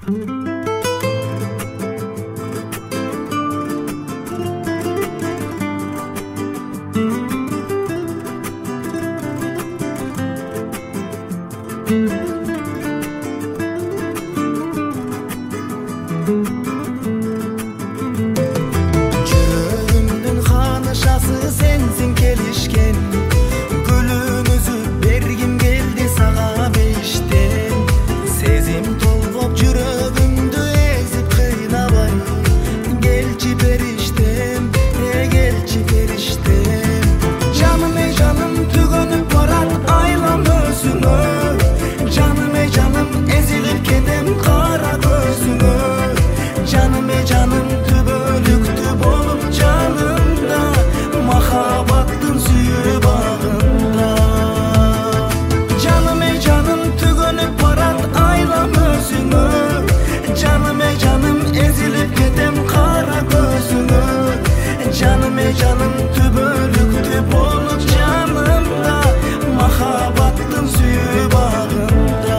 Жүрөгүмдүн ханышасы сенсиң келишкен, гүлүн үзүп бергим келди сага бештен. Сезим толгоп жүрөгүмдү эзип кыйнабай, келчи периштем, келчи периштем. Жаным эй жаным түгөнүп барат айлам өзүңө, жаным эй жаным эзилип кетем кара көзүңө. Жаным эй жаным түбөлүктүү болуп жанымда, махабаттын сүйүү багында. Жаным эй жаным түгөнүп барат айлам өзүңө, жаным эй жаным эзилип кетем кара көзүңө. Жаным эй жаным түбөлүктүү болуп жанымда, махабаттын сүйүү багында.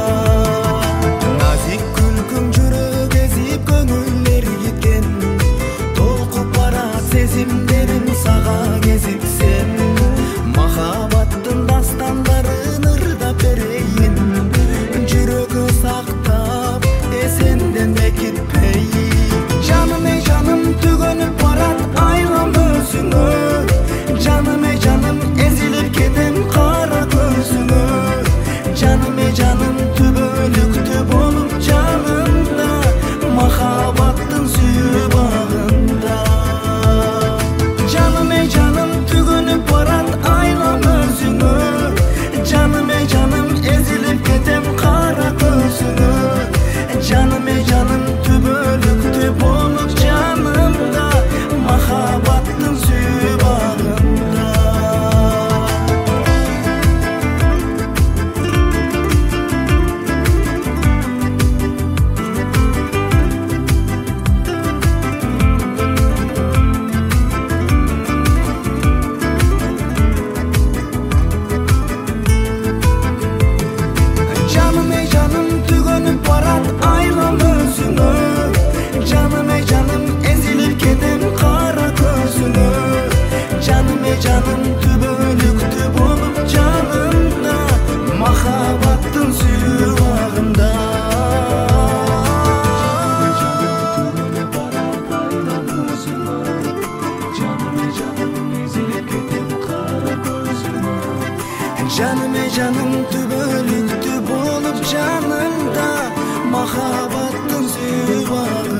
Назик күлкүң жүрөк эзип көңүл эргиткен, толкуп барат сезимдерим сага кезиксем. Махабаттын дастандарын ырдап берейин, жүрөгү сактап эсенден бекитпей. Жаным эй жаным түгөнүп барат айлам өзүңө, жаным эй жаным эзилип кетем кара көзүңө. Жаным эй жаным түбөлүктүү болуп жанымда, махабаттын сүйүү багында. Жаным эй жаным түгөнүп барат айлам өзүңө, жаным эй жаным эзилип кетем кара көзүңө. Жаным эй жаным түбөлүктүү болуп жанымда, махабаттын сүйүү багында. Жаным эй жаным түгөнүп барат айлам өзүңө, жаным эй жаным эзилип кетем кара көзүңө. Жаным эй жаным түбөлүктүү болуп жанымда, махабаттын сүйүү багында. Жаным эй жаным түбөлүктүү болуп жанымда, махабаттын сүйүү багында.